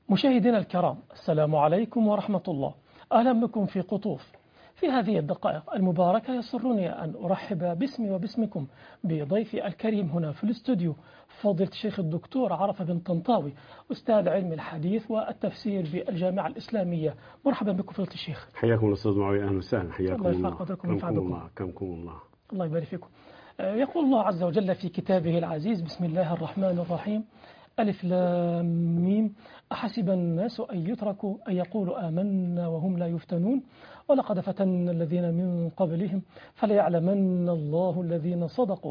مشاهدينا الكرام، السلام عليكم ورحمة الله. أهلا بكم في قطوف. في هذه الدقائق المباركة يسرني أن أرحب باسمي وباسمكم بضيفي الكريم هنا في الاستوديو، فضيلة الشيخ الدكتور عرفة بن طنطاوي، أستاذ علم الحديث والتفسير بالجامعة الإسلامية. مرحبا بكم فضيلة الشيخ. حياكم الأستاذ معاوية، أهلا وسهلا. حياكم الله الله. يرفع قدركم وينفع بكم. كمكم الله. الله يبارك فيكم. يقول الله عز وجل في كتابه العزيز: بسم الله الرحمن الرحيم، ألف لام ميم، أحسب الناس أن يتركوا أن يقولوا آمنا وهم لا يفتنون ولقد فتنا الذين من قبلهم فليعلمن الله الذين صدقوا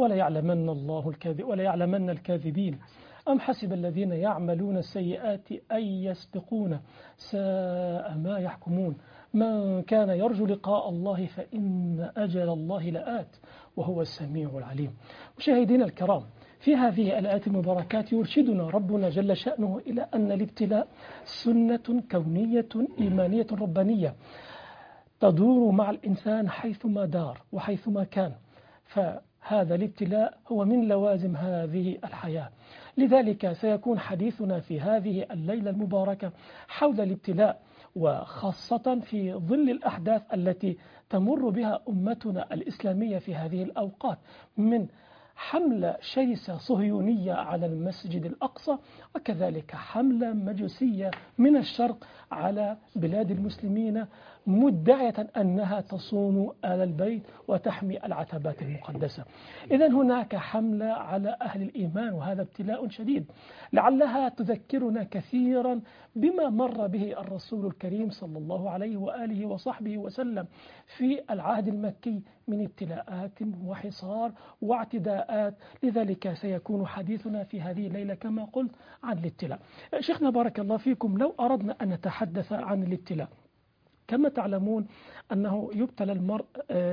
وليعلمن الكاذبين. أم حسب الذين يعملون السيئات أن يسبقون، ساء ما يحكمون. من كان يرجو لقاء الله فإن أجل الله لآت وهو السميع العليم. مشاهدينا الكرام، في هذه الآيات المباركات يرشدنا ربنا جل شأنه إلى أن الابتلاء سنة كونية إيمانية ربانية تدور مع الإنسان حيثما دار وحيثما كان، فهذا الابتلاء هو من لوازم هذه الحياة. لذلك سيكون حديثنا في هذه الليلة المباركة حول الابتلاء، وخاصة في ظل الأحداث التي تمر بها أمتنا الإسلامية في هذه الأوقات، من حملة شرسة صهيونية على المسجد الأقصى، وكذلك حملة مجوسية من الشرق على بلاد المسلمين مدعية أنها تصون آل البيت وتحمي العتبات المقدسة. إذن هناك حملة على أهل الإيمان، وهذا ابتلاء شديد لعلها تذكرنا كثيرا بما مر به الرسول الكريم صلى الله عليه وآله وصحبه وسلم في العهد المكي من ابتلاءات وحصار واعتداءات. لذلك سيكون حديثنا في هذه الليلة كما قلت عن الابتلاء. شيخنا بارك الله فيكم، لو أردنا أن نتحدث عن الابتلاء، كما تعلمون أنه يبتلى المرء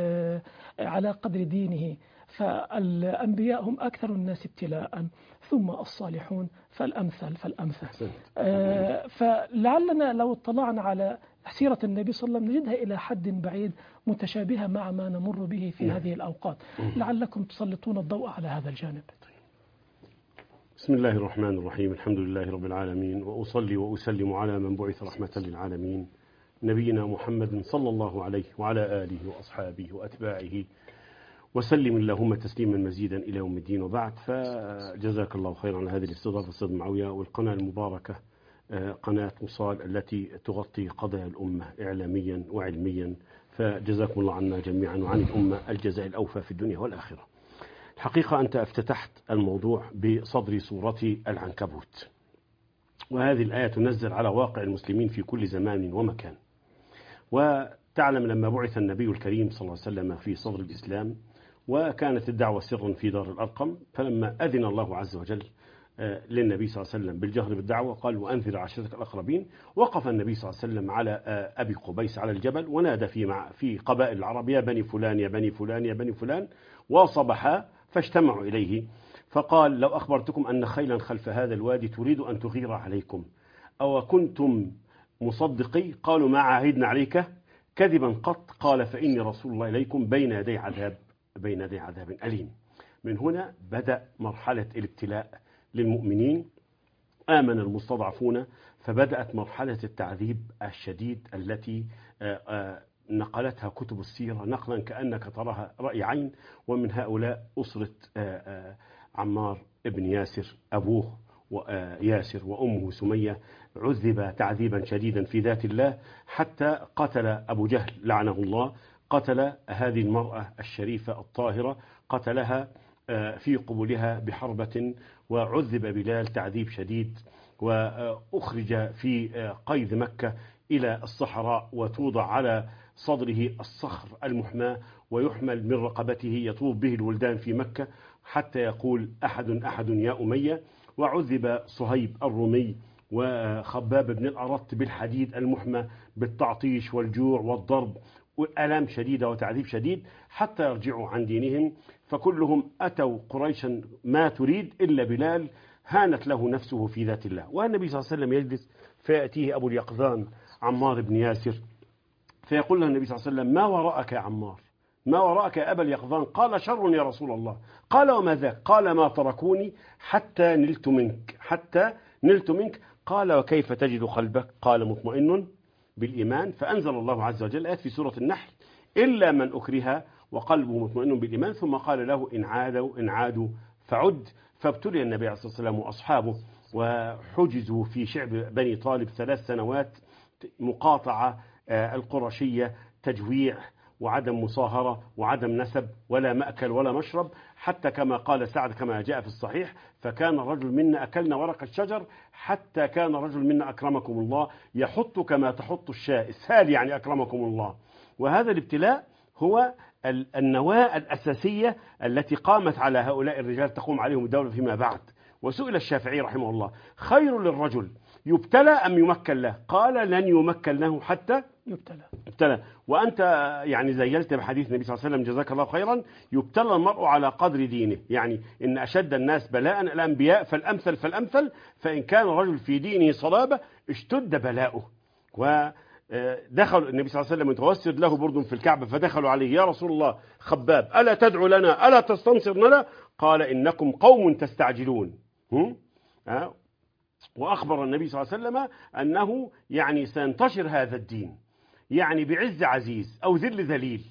على قدر دينه، فالأنبياء هم أكثر الناس ابتلاء، ثم الصالحون فالأمثل فالأمثل. فلعلنا لو اطلعنا على سيرة النبي صلى الله عليه وسلم نجدها إلى حد بعيد متشابهة مع ما نمر به في هذه الأوقات. لعلكم تسلطون الضوء على هذا الجانب. بسم الله الرحمن الرحيم، الحمد لله رب العالمين، وأصلي وأسلم على من بعث رحمة للعالمين، نبينا محمد صلى الله عليه وعلى آله وأصحابه وأتباعه وسلم اللهم تسليما مزيدا إلى يوم الدين. وبعد، فجزاك الله خيرا على هذه الاستضافة أستاذ معاوية، والقناة المباركة قناة وصال التي تغطي قضايا الأمة إعلاميا وعلميا، فجزاكم الله عنا جميعا وعن الأمة الجزاء الأوفى في الدنيا والآخرة. الحقيقة أنت افتتحت الموضوع بصدر سورة العنكبوت، وهذه الآية تنزل على واقع المسلمين في كل زمان ومكان. وتعلم لما بعث النبي الكريم صلى الله عليه وسلم في صدر الإسلام، وكانت الدعوة سرا في دار الأرقم، فلما أذن الله عز وجل للنبي صلى الله عليه وسلم بالجهر بالدعوة قال: وأنذر عشيرتك الأقربين. وقف النبي صلى الله عليه وسلم على أبي قبيس على الجبل، ونادى في قبائل العرب: يا بني فلان يا بني فلان يا بني فلان، وصبحا فاجتمعوا إليه، فقال: لو أخبرتكم أن خيلا خلف هذا الوادي تريد أن تغير عليكم أو كنتم مصدقي؟ قالوا: ما عاهدنا عليك كذبا قط. قال: فإني رسول الله إليكم بين يدي عذاب أليم. من هنا بدأ مرحلة الابتلاء للمؤمنين. آمن المستضعفون، فبدأت مرحلة التعذيب الشديد التي نقلتها كتب السيرة نقلا كأنك تراها رأي عين. ومن هؤلاء أسرة عمار ابن ياسر، أبوه ياسر وأمه سمية، عذب تعذيبا شديدا في ذات الله، حتى قتل أبو جهل لعنه الله، قتل هذه المرأة الشريفة الطاهرة، قتلها في قبولها بحربة. وعذب بلال تعذيب شديد، وأخرج في قيد مكة إلى الصحراء، وتوضع على صدره الصخر المحمى، ويحمل من رقبته يطوف به الولدان في مكة حتى يقول: أحد أحد يا أمية. وعذب صهيب الرومي وخباب بن الأرط بالحديد المحمى، بالتعطيش والجوع والضرب والآلام شديدة وتعذيب شديد حتى يرجعوا عن دينهم. فكلهم أتوا قريشا ما تريد إلا بلال، هانت له نفسه في ذات الله. والنبي صلى الله عليه وسلم يجلس، فيأتيه أبو اليقظان عمار بن ياسر، فيقول له النبي صلى الله عليه وسلم: ما وراءك يا عمار؟ ما وراءك يا أبا اليقظان؟ قال: شر يا رسول الله. قال: وما ذاك؟ قال: ما تركوني حتى نلت منك قال وكيف تجد قلبك؟ قال مطمئن بالإيمان. فأنزل الله عز وجل آيات في سورة النحل إلا من أكره وقلبه مطمئن بالإيمان، ثم قال له إن عادوا فعد. فابتلي النبي عليه الصلاة والسلام وأصحابه وحجزوا في شعب بني طالب 3 سنوات مقاطعة القرشية، تجويع وعدم مصاهرة وعدم نسب ولا مأكل ولا مشرب، حتى كما قال سعد كما جاء في الصحيح فكان الرجل منا أكلنا ورق الشجر حتى كان رجل منا أكرمكم الله يحط كما تحط الشاة، إسهال يعني أكرمكم الله. وهذا الابتلاء هو النواة الأساسية التي قامت على هؤلاء الرجال تقوم عليهم الدولة فيما بعد. وسئل الشافعي رحمه الله خير للرجل يبتلى أم يمكن له؟ قال لن يمكن له حتى يبتلى. وأنت يعني زيلت بحديث النبي صلى الله عليه وسلم جزاك الله خيرا، يبتلى المرء على قدر دينه، يعني إن أشد الناس بلاء الأنبياء فالأمثل، فإن كان الرجل في دينه صلابة اشتد بلاؤه. ودخل النبي صلى الله عليه وسلم متوسد له برد في الكعبة، فدخلوا عليه يا رسول الله خباب ألا تدعو لنا ألا تستنصر لنا؟ قال إنكم قوم تستعجلون. وأخبر النبي صلى الله عليه وسلم أنه يعني سينتشر هذا الدين يعني بعز عزيز أو ذل ذليل.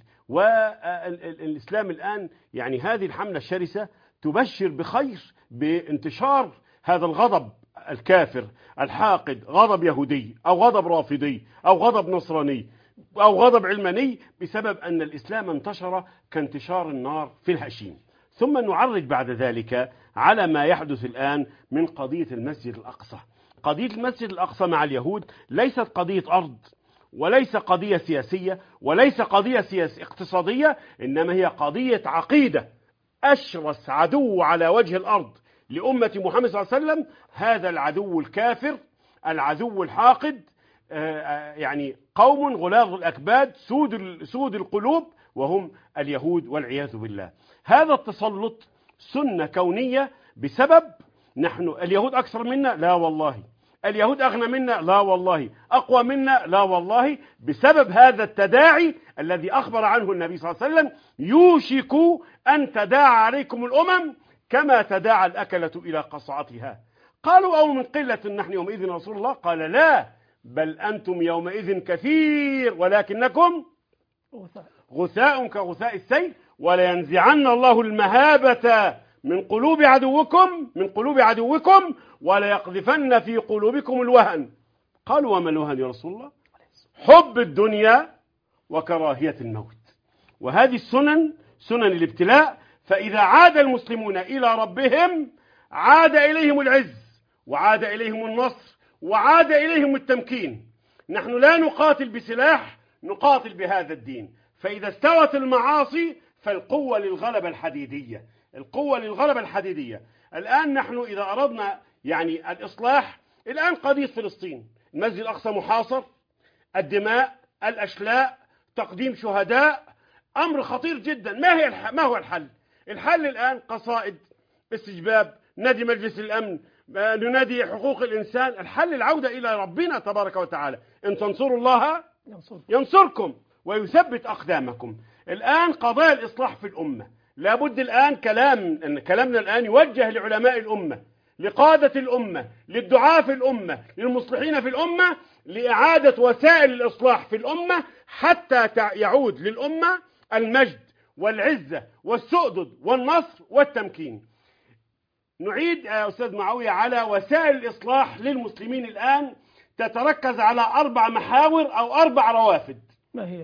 والإسلام الآن يعني هذه الحملة الشرسة تبشر بخير بانتشار هذا الغضب الكافر الحاقد، غضب يهودي أو غضب رافضي أو غضب نصراني أو غضب علماني، بسبب أن الإسلام انتشر كانتشار النار في الهشيم. ثم نعرج بعد ذلك على ما يحدث الآن من قضية المسجد الأقصى. قضية المسجد الأقصى مع اليهود ليست قضية أرض، وليس قضية سياسية، وليس قضية اقتصادية، إنما هي قضية عقيدة. أشرس عدو على وجه الأرض لأمة محمد صلى الله عليه وسلم هذا العدو الكافر، العدو الحاقد، يعني قوم غلاظ الأكباد سود القلوب، وهم اليهود والعياذ بالله. هذا التسلط سنة كونية بسبب نحن اليهود أكثر منا؟ لا والله. اليهود أغنى منا؟ لا والله. أقوى منا؟ لا والله. بسبب هذا التداعي الذي أخبر عنه النبي صلى الله عليه وسلم يوشك أن تداعى عليكم الأمم كما تداعى الأكلة إلى قصعتها. قالوا أو من قلة نحن يومئذ رسول الله؟ قال لا، بل أنتم يومئذ كثير ولكنكم غثاء كغثاء السيل، ولينزعن الله المهابة من قلوب عدوكم وليقذفن في قلوبكم الوهن. قالوا وما الوهن يا رسول الله؟ حب الدنيا وكراهية الموت. وهذه سنن الابتلاء. فإذا عاد المسلمون إلى ربهم عاد إليهم العز وعاد إليهم النصر وعاد إليهم التمكين. نحن لا نقاتل بسلاح، نقاتل بهذا الدين. فإذا استوت المعاصي فالقوة للغلبة الحديدية، القوة للغلبة الحديدية. الآن نحن إذا أردنا يعني الإصلاح، الآن قضية فلسطين، المسجد الأقصى محاصر، الدماء، الأشلاء، تقديم شهداء، أمر خطير جدا. ما هو الحل؟ الحل الآن قصائد، استجباب، نادي مجلس الأمن، ننادي حقوق الإنسان. الحل العودة إلى ربنا تبارك وتعالى. إن تنصروا الله ينصركم ويثبت أقدامكم. الآن قضايا الإصلاح في الأمة لابد الآن كلامنا الآن يوجه لعلماء الأمة، لقادة الأمة، للدعاة في الأمة، للمصلحين في الأمة، لإعادة وسائل الإصلاح في الأمة حتى يعود للأمة المجد والعزة والسؤدد والنصر والتمكين. نعيد يا أستاذ معاوية على وسائل الإصلاح للمسلمين الآن، تتركز على 4 محاور أو 4 روافد. ما هي؟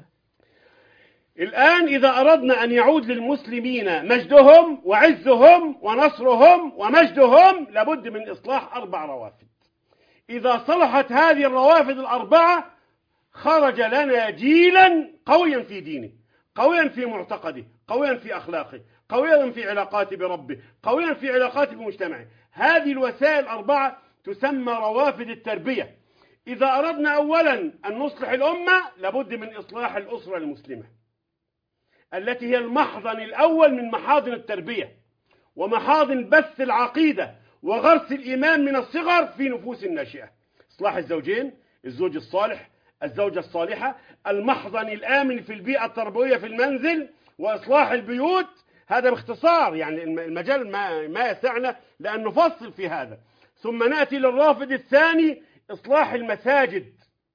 الآن إذا أردنا أن يعود للمسلمين مجدهم وعزهم ونصرهم ومجدهم لابد من إصلاح 4 روافد. إذا صلحت هذه الروافد ال4 خرج لنا جيلا قويا في دينه، قويا في معتقده، قويا في أخلاقه، قويا في علاقاته بربه، قويا في علاقاته بمجتمعه. هذه الوسائل 4 تسمى روافد التربية. إذا أردنا أولا أن نصلح الأمة لابد من إصلاح الأسرة المسلمة التي هي المحضن الأول من محاضن التربية ومحاضن بث العقيدة وغرس الإيمان من الصغر في نفوس الناشئة. إصلاح الزوجين، الزوج الصالح، الزوجة الصالحة، المحضن الآمن في البيئة التربوية في المنزل، وإصلاح البيوت. هذا باختصار، يعني المجال ما يسعنا لأن نفصل في هذا. ثم نأتي للرافد الثاني، إصلاح المساجد.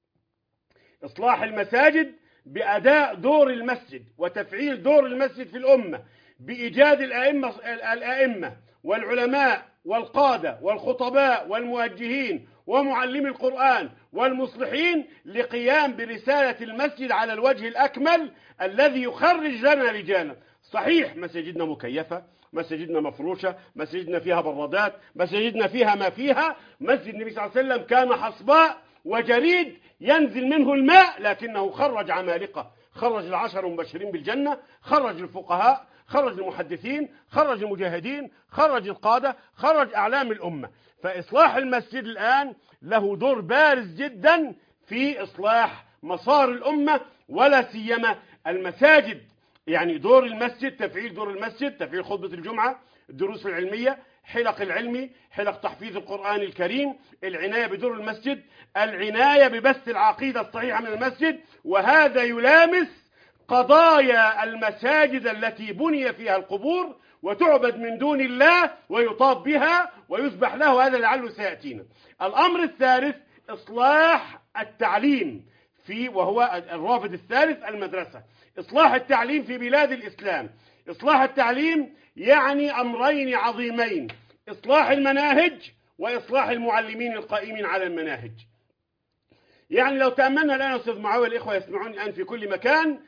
إصلاح المساجد بأداء دور المسجد وتفعيل دور المسجد في الأمة، بإيجاد الأئمة والعلماء والقادة والخطباء والموجهين ومعلمي القرآن والمصلحين لقيام برسالة المسجد على الوجه الأكمل الذي يخرج لنا رجالا. صحيح مساجدنا مكيفة، مساجدنا مفروشة، مساجدنا فيها برادات، مساجدنا فيها ما فيها. مسجد النبي صلى الله عليه وسلم كان حصباء وجريد ينزل منه الماء، لكنه خرج عمالقة، خرج العشر المبشرين بالجنة، خرج الفقهاء، خرج المحدثين، خرج المجاهدين، خرج القادة، خرج أعلام الأمة. فإصلاح المسجد الآن له دور بارز جدا في إصلاح مسار الأمة، ولا سيما المساجد. يعني دور المسجد، تفعيل دور المسجد، تفعيل خطبة الجمعة، الدروس العلمية، حلق العلمي، حلق تحفيظ القرآن الكريم، العناية بدور المسجد، العناية ببث العقيدة الصحيحة من المسجد. وهذا يلامس قضايا المساجد التي بني فيها القبور وتعبد من دون الله ويطاب بها ويذبح له، هذا لعله سيأتينا. الأمر الثالث إصلاح التعليم، وهو الرافد الثالث المدرسة. إصلاح التعليم في بلاد الإسلام. إصلاح التعليم يعني أمرين عظيمين: إصلاح المناهج وإصلاح المعلمين القائمين على المناهج. يعني لو تأملنا الآن أستاذ معاوية، الإخوة يسمعون الآن في كل مكان،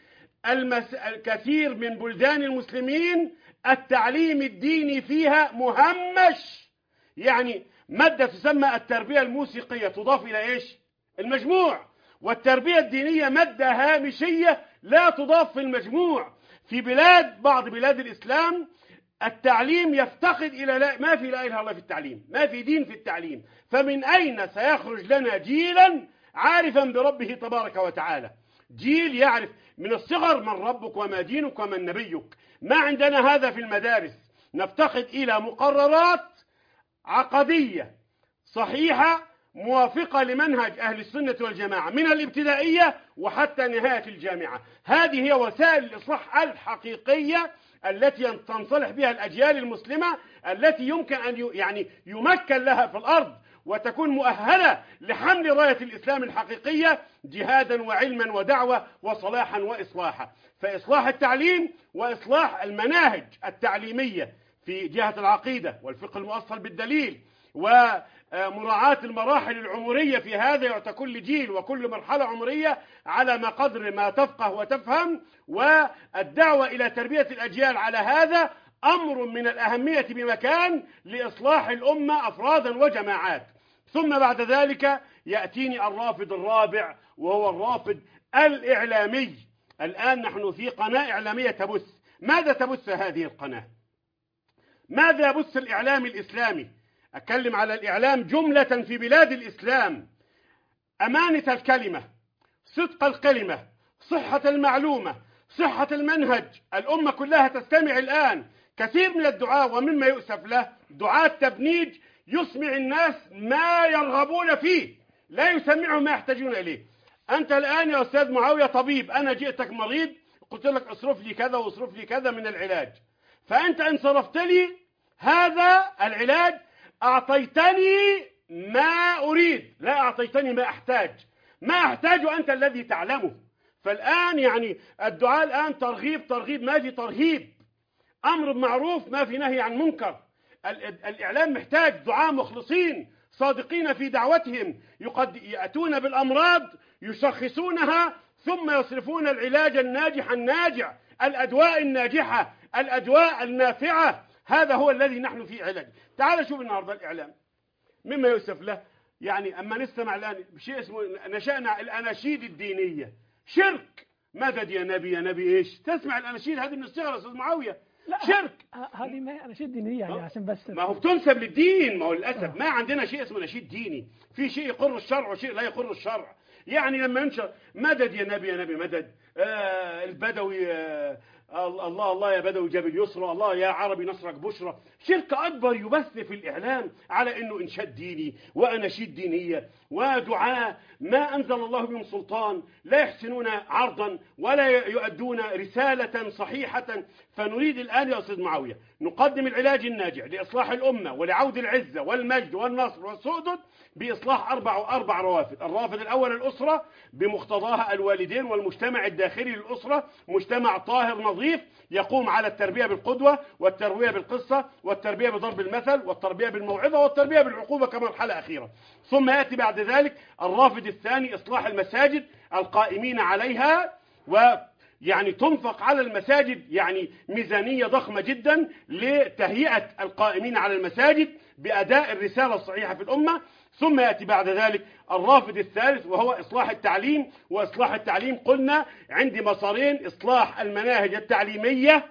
الكثير من بلدان المسلمين التعليم الديني فيها مهمش. يعني مادة تسمى التربية الموسيقية تضاف إلى إيش؟ المجموع. والتربية الدينية مادة هامشية لا تضاف في المجموع. في بعض بلاد الإسلام التعليم يفتقد إلى ما في لا إله إلا الله في التعليم، ما في دين في التعليم. فمن أين سيخرج لنا جيلا عارفا بربه تبارك وتعالى؟ جيل يعرف من الصغر من ربك وما دينك ومن نبيك. ما عندنا هذا في المدارس. نفتقد إلى مقررات عقدية صحيحة موافقة لمنهج أهل السنة والجماعة من الابتدائية وحتى نهاية الجامعة. هذه هي وسائل الإصلاح الحقيقية التي تنصلح بها الأجيال المسلمة، التي يمكن أن يمكن لها في الأرض وتكون مؤهلة لحمل راية الإسلام الحقيقية جهادا وعلما ودعوة وصلاحا وإصلاحا. فإصلاح التعليم وإصلاح المناهج التعليمية في جهة العقيدة والفقه المؤصل بالدليل، ومراعاة المراحل العمرية في هذا، يعطى كل جيل وكل مرحلة عمرية على ما قدر ما تفقه وتفهم، والدعوة إلى تربية الأجيال على هذا أمر من الأهمية بمكان لإصلاح الأمة أفرادا وجماعات. ثم بعد ذلك يأتيني الرافد الرابع، وهو الرافد الإعلامي. الآن نحن في قناة إعلامية تبث. ماذا تبث هذه القناة؟ ماذا يبث الإعلام الإسلامي؟ أتكلم على الإعلام جملة في بلاد الإسلام. أمانة الكلمة، صدق الكلمة، صحة المعلومة، صحة المنهج. الأمة كلها تستمع الآن. كثير من الدعاة، ومما يؤسف له دعاة تبنيج، يسمع الناس ما يرغبون فيه، لا يسمعهم ما يحتاجون إليه. أنت الآن يا أستاذ معاوية طبيب، أنا جئتك مريض قلت لك اصرف لي كذا واصرف لي كذا من العلاج، فأنت إن صرفت لي هذا العلاج أعطيتني ما أريد، لا أعطيتني ما أحتاج. ما أحتاج أنت الذي تعلمه. فالآن الدعاء الآن ترغيب ما في ترهيب، أمر بمعروف ما في نهي عن منكر. الإعلام محتاج دعاء مخلصين صادقين في دعوتهم، يأتون بالأمراض يشخصونها ثم يصرفون العلاج الناجح الناجع، الأدواء الناجحة، الأدواء النافعة. هذا هو الذي نحن فيه علاج. تعال شوف النهارده الإعلام مما يؤسف له. أما نستمع الآن بشيء اسمه نشأنا الأناشيد الدينية، شرك. مدد يا نبي يا نبي إيش؟ تسمع الأناشيد هذه من الصغر يا أستاذ معاوية، شرك. هذه ما أناشيد دينية يعني عشان بس ما هو بتنسب للدين. ما هو للأسف ما عندنا شيء اسمه نشيد ديني. في شيء يقر الشرع وشيء لا يقر الشرع. لما ينشر مدد يا نبي يا نبي مدد، البدوي الله الله يا بدوي جاب اليسرى، الله يا عربي نصرك بشرى. شرك أكبر يبث في الإعلام على أنه إنشاد ديني وأناشيد دينية ودعاء ما أنزل الله بهم سلطان، لا يحسنون عرضا ولا يؤدون رسالة صحيحة. فنريد الآن يا أستاذ معاوية نقدم العلاج الناجع لإصلاح الأمة ولعود العزة والمجد والنصر والسؤدد بإصلاح أربع روافد. الرافد الأول الأسرة بمقتضاها الوالدين والمجتمع الداخلي للأسرة، مجتمع طاهر نظيف يقوم على التربية بالقدوة والتربية بالقصة والتربية بضرب المثل والتربية بالموعظة والتربية بالعقوبة كمرحلة أخيرة. ثم يأتي بعد ذلك الرافد الثاني إصلاح المساجد القائمين عليها، ويعني تنفق على المساجد يعني ميزانية ضخمة جدا لتهيئة القائمين على المساجد بأداء الرسالة الصحيحة في الأمة. ثم يأتي بعد ذلك الرافد الثالث وهو إصلاح التعليم. وإصلاح التعليم قلنا عندي مسارين: إصلاح المناهج التعليمية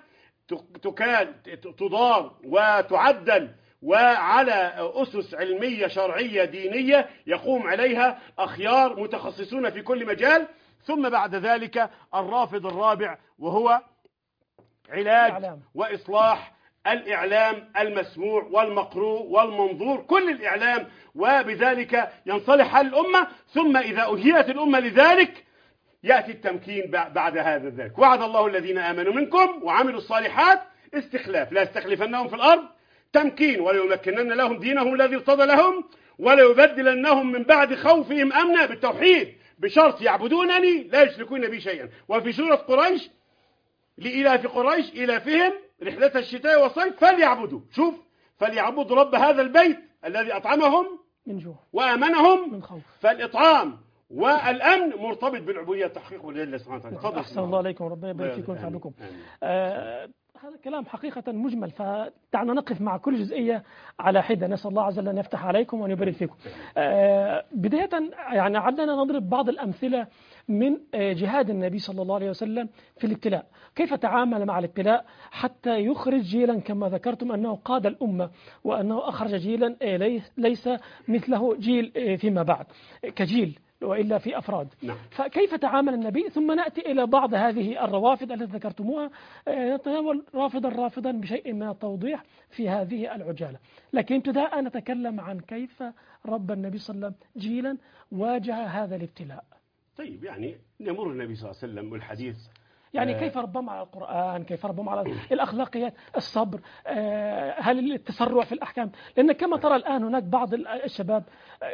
تدار وتعدل وعلى أسس علمية شرعية دينية يقوم عليها أخيار متخصصون في كل مجال. ثم بعد ذلك الرافد الرابع وهو علاج وإصلاح الإعلام المسموع والمقروء والمنظور، كل الإعلام، وبذلك ينصلح حال الأمة. ثم إذا أهيئت الأمة لذلك يأتي التمكين بعد هذا ذلك. وعد الله الذين آمنوا منكم وعملوا الصالحات استخلاف، لا يستخلفنهم في الأرض، تمكين، وليمكنن لهم دينهم الذي ارتضى لهم وليبدلنهم من بعد خوفهم أمنا بالتوحيد بشرط يعبدونني لا يشركون بي شيئا. وفي سورة قريش: لإلاف قريش إلافهم رحلة الشتاء والصيف فليعبدوا، شوف، فليعبدوا رب هذا البيت الذي أطعمهم من جوع وآمنهم من خوف. فالإطعام والأمن مرتبط بالعبودية تحقيق لله سبحانه وتعالى. أحسن الله عليكم، ربنا يبارك فيكم ويسعدكم. هذا كلام حقيقة مجمل، فدعنا نقف مع كل جزئية على حدة. نسأل الله عز وجل أن يفتح عليكم وأن يبارك فيكم. بداية يعني عدنا نضرب بعض الأمثلة من جهاد النبي صلى الله عليه وسلم في الابتلاء، كيف تعامل مع الابتلاء حتى يخرج جيلا كما ذكرتم أنه قاد الأمة وأنه أخرج جيلا ليس مثله جيل فيما بعد كجيل وإلا في أفراد. نعم. فكيف تعامل النبي؟ ثم نأتي إلى بعض هذه الروافد التي ذكرتموها، نتناول رافدا بشيء من التوضيح في هذه العجالة. لكن ابتداء نتكلم عن كيف رب النبي صلى الله عليه وسلم جيلا واجه هذا الابتلاء. طيب، يعني يمر النبي صلى الله عليه وسلم والحديث يعني كيف ربهم على القرآن، كيف ربهم على الأخلاقيات، الصبر، هل التسرع في الأحكام؟ لأن كما ترى الآن هناك بعض الشباب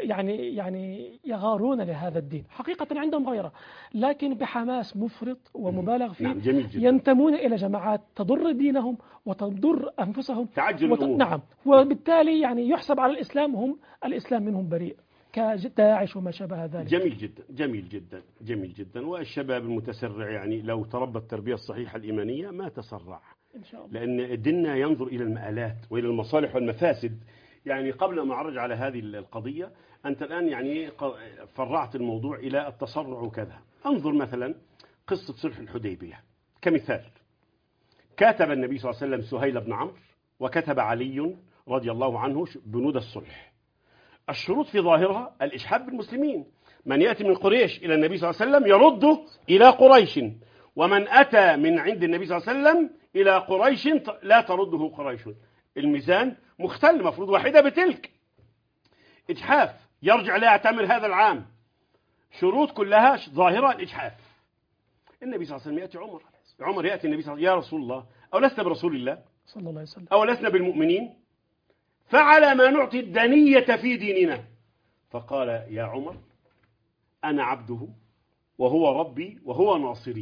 يعني يغارون لهذا الدين، حقيقة عندهم غيرة، لكن بحماس مفرط ومبالغ فيه. نعم، جميل جدا. ينتمون إلى جماعات تضر دينهم وتضر أنفسهم، تعجل الأمور. نعم، وبالتالي يعني يحسب على الإسلام، هم الإسلام منهم بريء كداعش وما شابه ذلك. جميل جدا جميل جدا جميل جدا. والشباب المتسرع يعني لو تربى التربية الصحيحة الإيمانية ما تسرع إن شاء الله. لأن ديننا ينظر إلى المآلات وإلى المصالح والمفاسد. يعني قبل ما أعرج على هذه القضية، أنت الآن يعني فرعت الموضوع إلى التسرع وكذا. انظر مثلا قصة صلح الحديبية كمثال. كاتب النبي صلى الله عليه وسلم سهيل بن عمرو وكتب علي رضي الله عنه بنود الصلح. الشروط في ظاهرها الإشحاب بالمسلمين، من يأتي من قريش إلى النبي صلى الله عليه وسلم يرد إلى قريش، ومن أتى من عند النبي صلى الله عليه وسلم إلى قريش لا ترده قريش. الميزان مختل، مفروض واحدة بتلك. إجحاف، يرجع لا يعتمر هذا العام. شروط كلها ظاهرة الإجحاف. النبي صلى الله عليه وسلم يأتي عمر يأتي النبي صلى الله عليه وسلم: يا رسول الله، أو لسنا برسول الله صلى الله عليه وسلم، أو لسنا بالمؤمنين، فعلى ما نعطي الدنية في ديننا. فقال: يا عمر، أنا عبده وهو ربي وهو ناصري.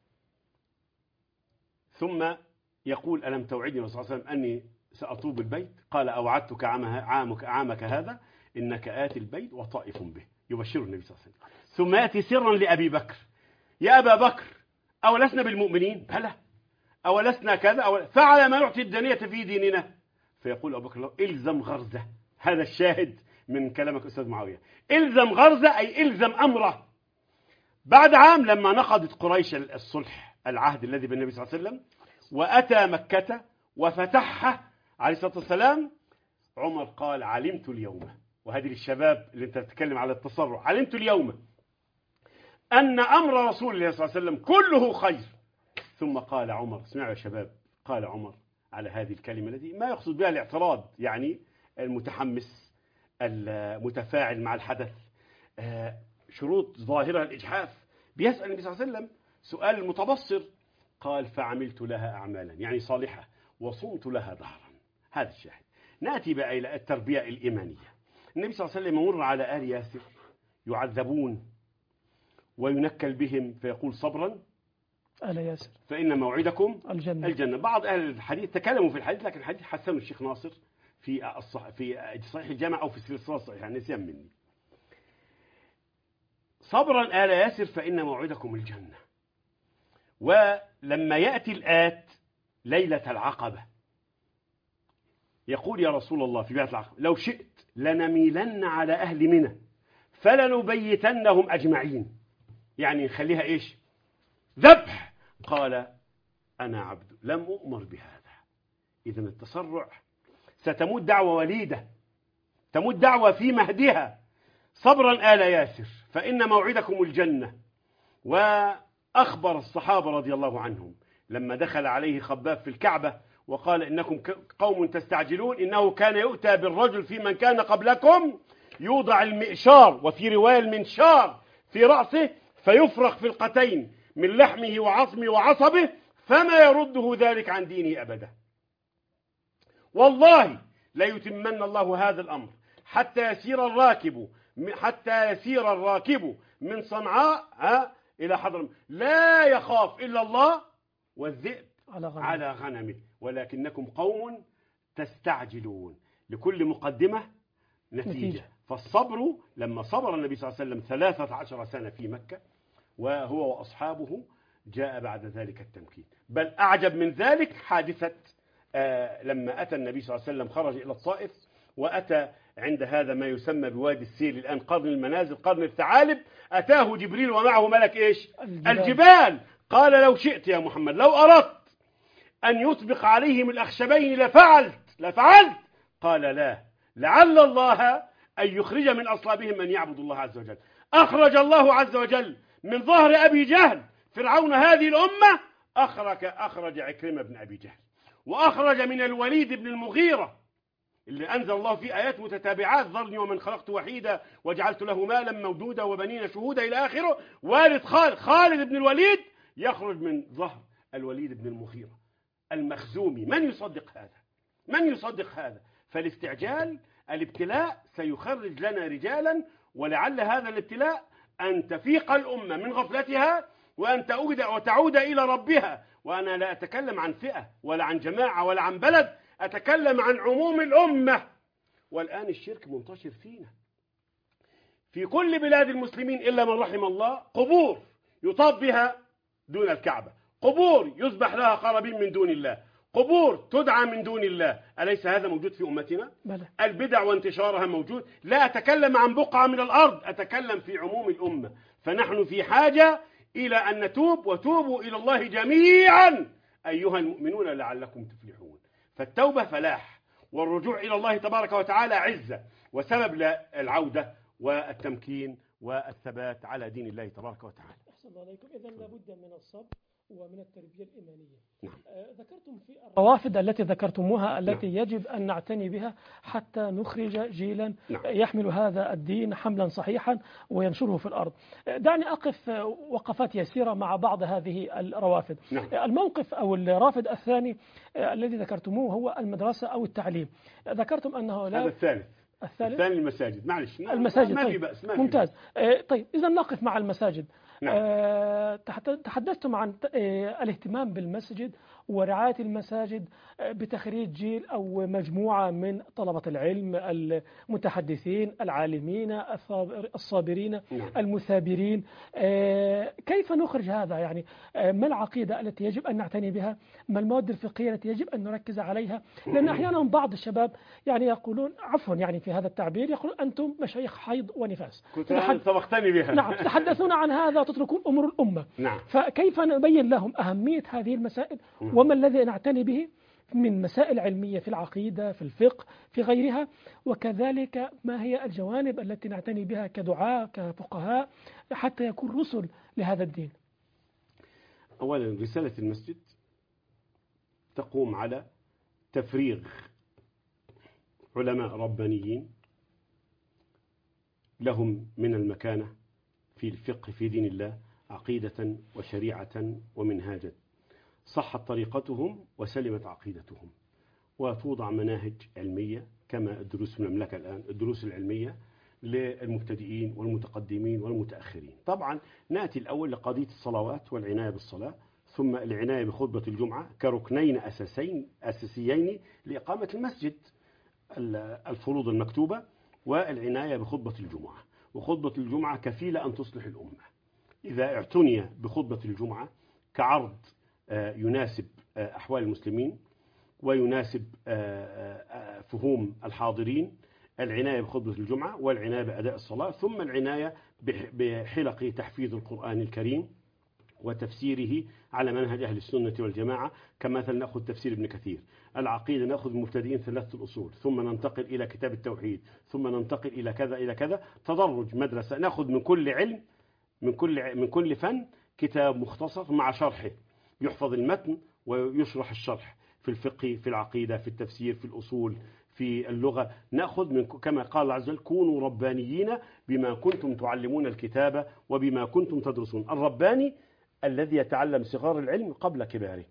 ثم يقول: ألم توعدني صلى الله عليه وسلم أني سأطوب البيت؟ قال: أوعدتك عامك هذا إنك آتي البيت وطائف به. يبشر النبي صلى الله عليه وسلم. ثم يأتي سرا لأبي بكر: يا أبا بكر، أولسنا بالمؤمنين؟ بلى. أولسنا كذا؟ فعلى ما نعطي الدنية في ديننا. فيقول أبو بكر: إلزم غرزة. هذا الشاهد من كلامك أستاذ معاوية. إلزم غرزة أي إلزم أمره. بعد عام لما نقضت قريش الصلح، العهد الذي بالنبي صلى الله عليه وسلم، وأتى مكة وفتحها عليه الصلاة والسلام، عمر قال: علمت اليوم، وهذه للشباب اللي انت تتكلم على التسرع، علمت اليوم أن أمر رسول الله صلى الله عليه وسلم كله خير، ثم قال عمر، اسمعوا يا شباب، قال عمر على هذه الكلمة التي ما يقصد بها الاعتراض، يعني المتحمس المتفاعل مع الحدث، شروط ظاهرة الإجحاف، بيسأل النبي صلى الله عليه وسلم سؤال المتبصر، قال فعملت لها أعمالا يعني صالحة وصمت لها دهرا. هذا الشاهد. نأتي بقى إلى التربية الإيمانية. النبي صلى الله عليه وسلم يمر على آل ياسر يعذبون وينكل بهم فيقول صبرا آل ياسر فإن موعدكم الجنة. بعض أهل الحديث تكلموا في الحديث، لكن الحديث حسنه الشيخ ناصر في صحيح الجامع أو في السلسلة الصحيحة، نسيان مني. صبرا آل ياسر فإن موعدكم الجنة. ولما يأتي الآت ليلة العقبة يقول يا رسول الله في بيعة العقبة لو شئت لنميلن على أهل منى فلنبيتنهم أجمعين، يعني نخليها إيش؟ ذبح. قال أنا عبد لم أؤمر بهذا. إذن التسرع ستموت دعوة وليدة، تموت دعوة في مهدها. صبرا آل ياسر فإن موعدكم الجنة. وأخبر الصحابة رضي الله عنهم لما دخل عليه خباب في الكعبة وقال إنكم قوم تستعجلون، إنه كان يؤتى بالرجل في من كان قبلكم يوضع المئشار وفي رواية المنشار في رأسه فيفرغ فرقتين من لحمه وعظمه وعصبه فما يرده ذلك عن دينه أبدا. والله لا يتمن الله هذا الأمر حتى يسير الراكب من صنعاء إلى حضرموت لا يخاف إلا الله والذئب على غنمه ولكنكم قوم تستعجلون. لكل مقدمة نتيجة. فالصبر لما صبر النبي صلى الله عليه وسلم 13 سنة في مكة وهو وأصحابه جاء بعد ذلك التمكين. بل أعجب من ذلك حادثة لما أتى النبي صلى الله عليه وسلم خرج إلى الطائف وأتى عند هذا ما يسمى بوادي السيل الآن قرن المنازل قرن الثعالب، أتاه جبريل ومعه ملك إيش؟ الجبال. قال لو شئت يا محمد لو أردت أن يطبق عليهم الأخشبين لفعلت. قال لا، لعل الله أن يخرج من أصلابهم من يعبد الله عز وجل. أخرج الله عز وجل من ظهر أبي جهل فرعون هذه الأمة، أخرج عكرمة بن أبي جهل، وأخرج من الوليد بن المغيرة اللي أنزل الله في آيات متتابعات ذرني ومن خلقت وحيدا وجعلت له مالا ممدودا وبنين شهودا إلى آخره. والد خالد بن الوليد يخرج من ظهر الوليد بن المغيرة المخزومي. من يصدق هذا؟ فالاستعجال الابتلاء سيخرج لنا رجالا، ولعل هذا الابتلاء أن تفيق الأمة من غفلتها وأن تعود إلى ربها. وأنا لا أتكلم عن فئة ولا عن جماعة ولا عن بلد، أتكلم عن عموم الأمة. والآن الشرك منتشر فينا في كل بلاد المسلمين إلا من رحم الله. قبور يطاف بها دون الكعبة، قبور يذبح لها قرابين من دون الله، قبور تدعى من دون الله. أليس هذا موجود في أمتنا؟ بلى. البدع وانتشارها موجود. لا أتكلم عن بقعة من الأرض، أتكلم في عموم الأمة. فنحن في حاجة إلى أن نتوب، وتوبوا إلى الله جميعا أيها المؤمنون لعلكم تفلحون. فالتوبة فلاح، والرجوع إلى الله تبارك وتعالى عزة وسبب للعودة والتمكين والثبات على دين الله تبارك وتعالى. أحسن الله عليكم. إذن لابد من الصبر ومن التربية الإيمانية. نعم. ذكرتم في الروافد التي ذكرتموها التي يجب أن نعتني بها حتى نخرج جيلا يحمل هذا الدين حملا صحيحا وينشره في الأرض. دعني أقف وقفات يسيرة مع بعض هذه الروافد. الموقف أو الرافد الثاني الذي ذكرتموه هو المدرسة أو التعليم. ذكرتم أنه لا هذا الثالث المساجد. معلش المساجد. ما طيب. في بأس. ممتاز. طيب إذا نقف مع المساجد. تحدثتم عن الاهتمام بالمسجد ورعاية المساجد بتخريج جيل أو مجموعة من طلبة العلم المتحدثين العالمين الصابرين المثابرين. كيف نخرج هذا؟ يعني ما العقيدة التي يجب أن نعتني بها؟ ما المواد الفقهية التي يجب أن نركز عليها؟ لأن أحيانا بعض الشباب يعني يقولون عفوا يعني في هذا التعبير يقولون أنتم مشايخ حيض ونفاس. كنت سبقتني بها. نعم. تتحدثون عن هذا تتركون أمور الأمة. نعم. فكيف نبين لهم أهمية هذه المسائل وما الذي نعتني به من مسائل علمية في العقيدة في الفقه في غيرها، وكذلك ما هي الجوانب التي نعتني بها كدعاء كفقهاء حتى يكون رسل لهذا الدين؟ أولا رسالة المسجد تقوم على تفريغ علماء ربانيين لهم من المكانة في الفقه في دين الله عقيدة وشريعة ومنهاجا، صحت طريقتهم وسلمت عقيدتهم، وتوضع مناهج علمية كما الدروس في المملكة الآن، الدروس العلمية للمبتدئين والمتقدمين والمتأخرين. طبعا نأتي الأول لقضية الصلوات والعناية بالصلاة، ثم العناية بخطبة الجمعة كركنين أساسيين لإقامة المسجد، الفروض المكتوبة والعناية بخطبة الجمعة. وخطبة الجمعة كفيلة أن تصلح الأمة إذا اعتني بخطبة الجمعة كعرض يناسب أحوال المسلمين ويناسب فهوم الحاضرين، العناية بخطبة الجمعة والعناية بأداء الصلاة، ثم العناية بحلق تحفيظ القرآن الكريم وتفسيره على منهج أهل السنة والجماعة، كمثلا نأخذ تفسير ابن كثير. العقيدة نأخذ المبتدئين ثلاثة الأصول، ثم ننتقل إلى كتاب التوحيد، ثم ننتقل إلى كذا إلى كذا، تدرج مدرسة. نأخذ من كل علم من كل فن كتاب مختصر مع شرحه، يحفظ المتن ويشرح الشرح في الفقه، في العقيدة، في التفسير، في الأصول، في اللغة. نأخذ من كما قال الله عز وجل: كونوا ربانيين بما كنتم تعلمون الكتاب وبما كنتم تدرسون. الرباني الذي يتعلم صغار العلم قبل كباره.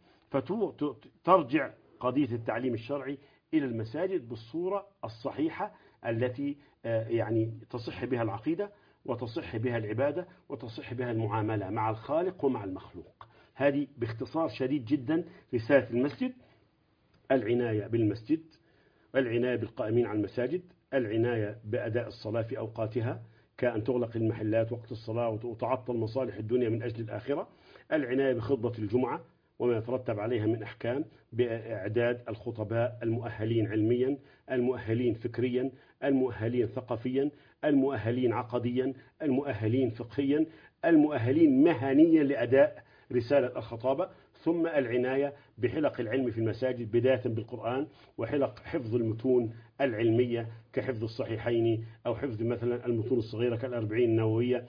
فترجع قضية التعليم الشرعي إلى المساجد بالصورة الصحيحة التي يعني تصح بها العقيدة وتصح بها العبادة وتصح بها المعاملة مع الخالق ومع المخلوق. هذه باختصار شديد جدا رسالة المسجد: العناية بالمسجد، العناية بالقائمين على المساجد، العناية بأداء الصلاة في أوقاتها كأن تغلق المحلات وقت الصلاة وتعطل مصالح الدنيا من أجل الآخرة، العناية بخطبة الجمعة وما يترتب عليها من أحكام، بإعداد الخطباء المؤهلين علميا، المؤهلين فكريا، المؤهلين ثقافيا، المؤهلين عقديا، المؤهلين فقهيا، المؤهلين مهنيا لأداء رسالة الخطابة، ثم العناية بحلق العلم في المساجد بداية بالقرآن، وحلق حفظ المتون العلمية كحفظ الصحيحين أو حفظ مثلا المتون الصغيرة كالأربعين النووية،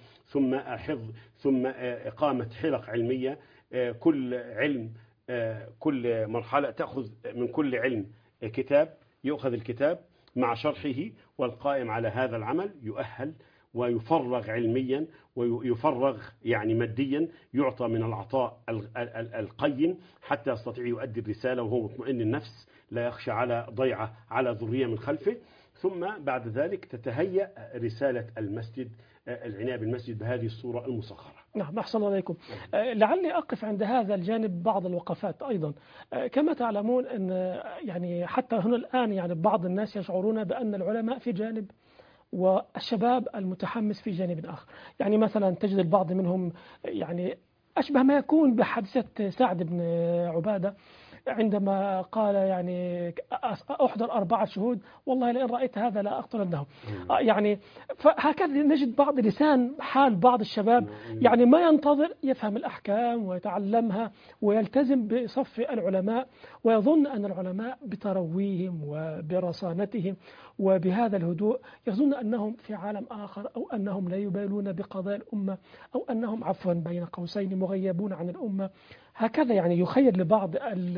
ثم إقامة حلق علمية. كل علم كل مرحلة تأخذ من كل علم كتاب، يؤخذ الكتاب مع شرحه، والقائم على هذا العمل يؤهل ويفرغ علميا ويفرغ يعني ماديا، يعطى من العطاء القيم حتى يستطيع يؤدي الرسالة وهو مطمئن النفس، لا يخشى على ضيعة على ذرية من خلفه. ثم بعد ذلك تتهيأ رسالة المسجد، العناية بالمسجد بهذه الصورة المسخرة. نعم، أحسن عليكم. لعلي أقف عند هذا الجانب بعض الوقفات أيضا. كما تعلمون أن يعني حتى هنا الآن يعني بعض الناس يشعرون بأن العلماء في جانب والشباب المتحمس في جانب آخر. يعني مثلا تجد البعض منهم يعني أشبه ما يكون بحادثة سعد بن عبادة عندما قال يعني أحضر 4 شهود والله لئن رأيت هذا لا أقتلنه. يعني فهكذا نجد بعض لسان حال بعض الشباب يعني ما ينتظر يفهم الأحكام ويتعلمها ويلتزم بصف العلماء، ويظن أن العلماء بترويهم وبرصانتهم وبهذا الهدوء يظن أنهم في عالم آخر، أو أنهم لا يبالون بقضايا الأمة، أو أنهم عفوا بين قوسين مغيبون عن الأمة. هكذا يعني يخيل لبعض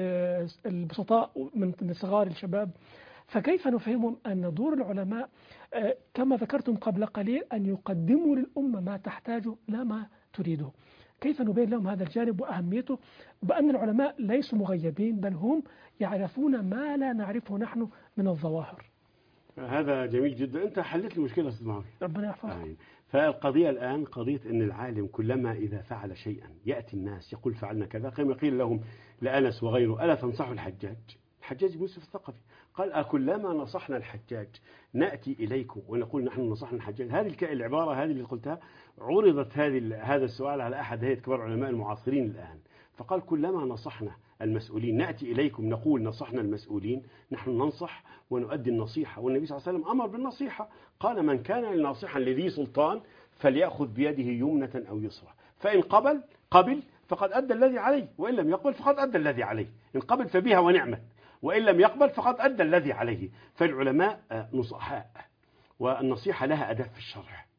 البسطاء من صغار الشباب. فكيف نفهمهم أن دور العلماء كما ذكرتم قبل قليل أن يقدموا للأمة ما تحتاجه لا ما تريده؟ كيف نبين لهم هذا الجانب وأهميته، بأن العلماء ليسوا مغيبين بل هم يعرفون ما لا نعرفه نحن من الظواهر؟ هذا جميل جدا. أنت حلت المشكلة أستاذ معاوية، ربنا يحفظك. فالقضية الآن قضية أن العالم كلما إذا فعل شيئا يأتي الناس يقول فعلنا كذا، كما قيل لهم لأنس وغيره: ألا تنصحوا الحجاج بن يوسف الثقفي؟ قال: أكلما نصحنا الحجاج نأتي إليكم ونقول نحن نصحنا الحجاج؟ هذه العبارة هذه اللي قلتها عرضت هذا السؤال على أحد هيئة كبار علماء المعاصرين الآن، فقال: كلما نصحنا المسؤولين نأتي إليكم نقول نصحنا المسؤولين. نحن ننصح ونؤدي النصيحة، والنبي صلى الله عليه وسلم أمر بالنصيحة، قال: من كان ناصحا لذي سلطان فليأخذ بيده يمنة أو يسرى، فإن قبل فقد أدى الذي عليه، وإن لم يقبل فقد أدى الذي عليه. إن قبل فبها ونعمت، وإن لم يقبل فقد أدى الذي عليه. فالعلماء نصحاء، والنصيحة لها أداة في الشرع.